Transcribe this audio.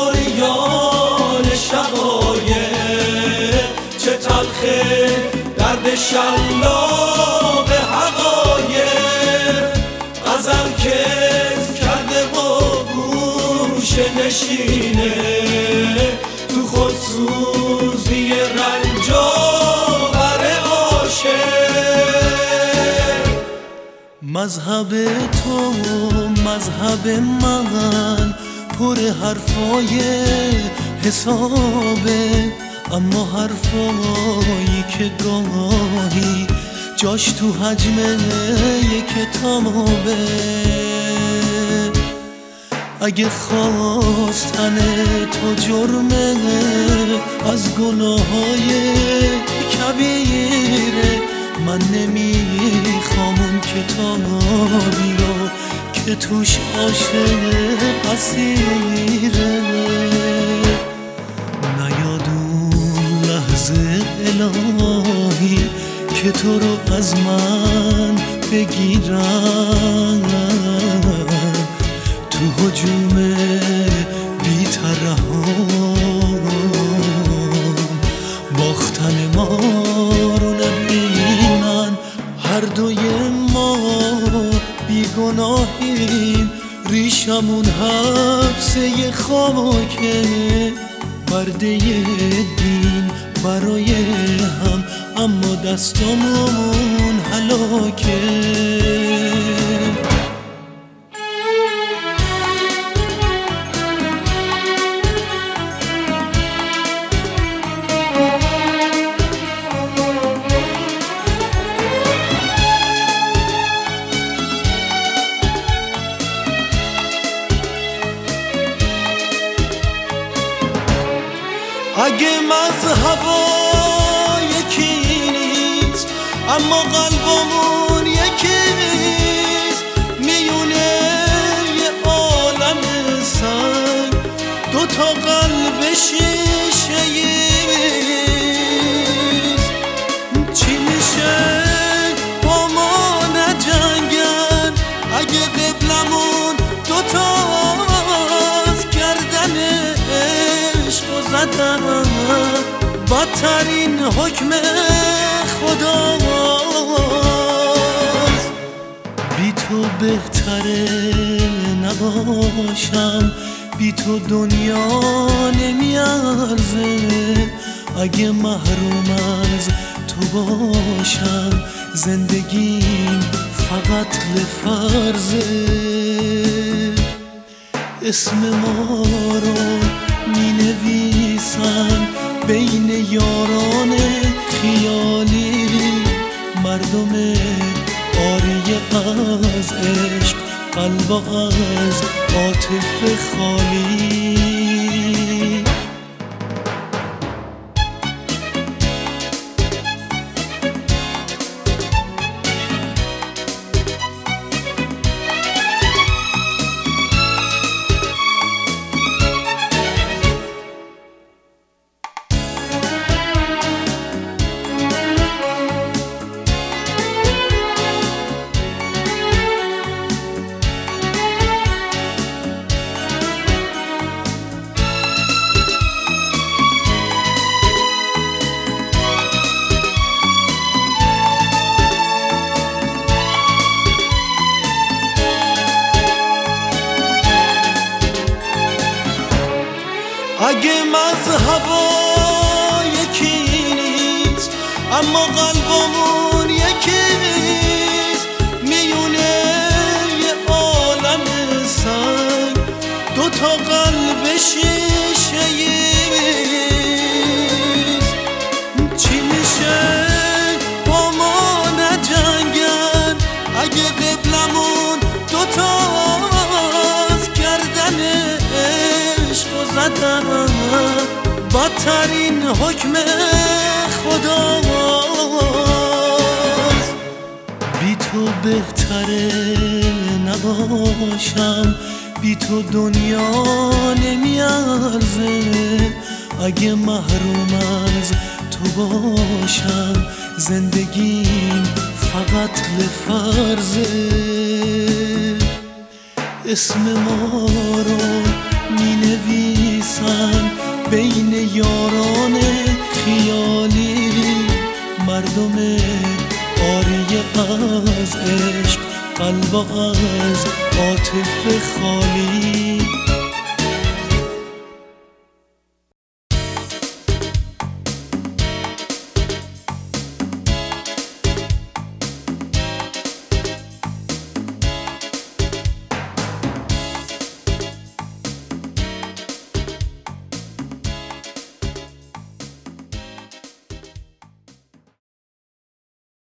اوریان شقایق، چه تلخه درد شلاق حقایق. غزل کت کرده با گوش نشینه، تو خودسوزی رنج آور عاشق. مذهب تو مذهب من پر حرفای حسابه، اما حرفایی که گاهی جاش تو حجم کتابه. اگه خواستن تو جرمه از گناهای کبیره، من نمیخوام اون کتابی رو که توش عاشق اسیره. نیاد اون لحظه الهی که تو رو از من بگیرن، تو هجوم بی‌طرحان باختن ما رو نبینن. هر دوی ما بیگناهیم، ریشمون حبسه خاکه، برده دین برای هم، اما دستامون هلاکه. اگه مذهبا یکی نیست اما قلبمون یکیست، میونه یه عالم سنگ دوتا قلب شیشه‌ایست. چی میشه با ما نجنگن اگه قبلمون دوتاست، گردن عشق زدن بدترین حکم خداست. بی تو بهتره نباشم، بی تو دنیا نمیارزه. اگه محروم از تو باشم، زندگیم فقط لفرزه. اسم ما رو می نویسن بین یاران خیالی، مردم آری از عشق، قلب از عاطفه خالی. اگه مذهبا یکی نیست اما قلبمون یکیست، میونه یه عالم سنگ دوتا قلب شیشه‌ایست. چی میشه با ما نجنگن اگه قبلمون دوتاست، گردن عشق زدن بدترین حکم خداست. بی تو بهتره نباشم، بی تو دنیا نمیارزه. اگه محروم از تو باشم، زندگیم فقط لفرزه. اسم ما رو می نویسن نیستن بین یاران خیالی، مردم آری از عشق، قلب از عاطفه خالی.